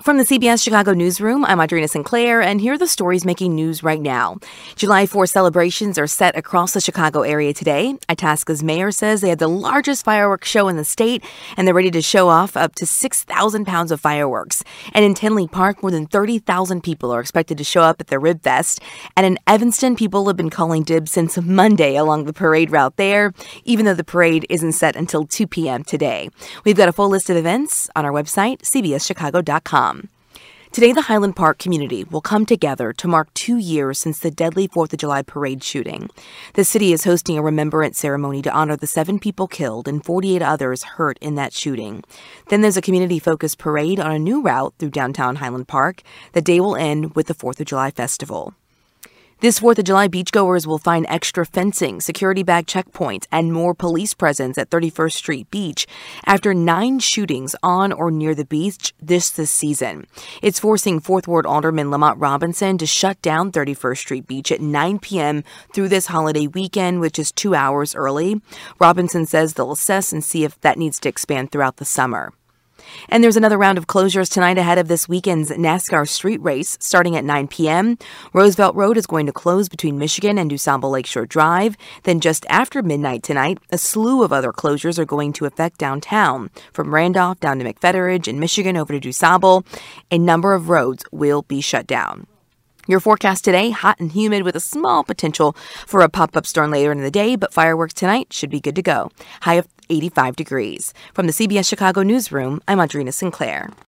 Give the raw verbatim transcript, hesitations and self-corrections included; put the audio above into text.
From the C B S Chicago newsroom, I'm Audrina Sinclair, and here are the stories making news right now. July fourth celebrations are set across the Chicago area today. Itasca's mayor says they had the largest fireworks show in the state, and they're ready to show off up to six thousand pounds of fireworks. And in Tinley Park, more than thirty thousand people are expected to show up at the Rib Fest. And in Evanston, people have been calling dibs since Monday along the parade route there, even though the parade isn't set until two p.m. today. We've got a full list of events on our website, c b s chicago dot com. Today, the Highland Park community will come together to mark two years since the deadly fourth of July parade shooting. The city is hosting a remembrance ceremony to honor the seven people killed and forty-eight others hurt in that shooting. Then there's a community-focused parade on a new route through downtown Highland Park. The day will end with the fourth of July festival. This fourth of July, beachgoers will find extra fencing, security bag checkpoints, and more police presence at thirty-first Street Beach after nine shootings on or near the beach this this season. It's forcing Fourth Ward Alderman Lamont Robinson to shut down thirty-first Street Beach at nine p.m. through this holiday weekend, which is two hours early. Robinson says they'll assess and see if that needs to expand throughout the summer. And there's another round of closures tonight ahead of this weekend's NASCAR street race starting at nine p.m. Roosevelt Road is going to close between Michigan and DuSable Lakeshore Drive. Then just after midnight tonight, a slew of other closures are going to affect downtown. From Randolph down to McFetteridge and Michigan over to DuSable, a number of roads will be shut down. Your forecast today, hot and humid with a small potential for a pop-up storm later in the day, but fireworks tonight should be good to go. High of eighty-five degrees. From the C B S Chicago newsroom, I'm Audrina Sinclair.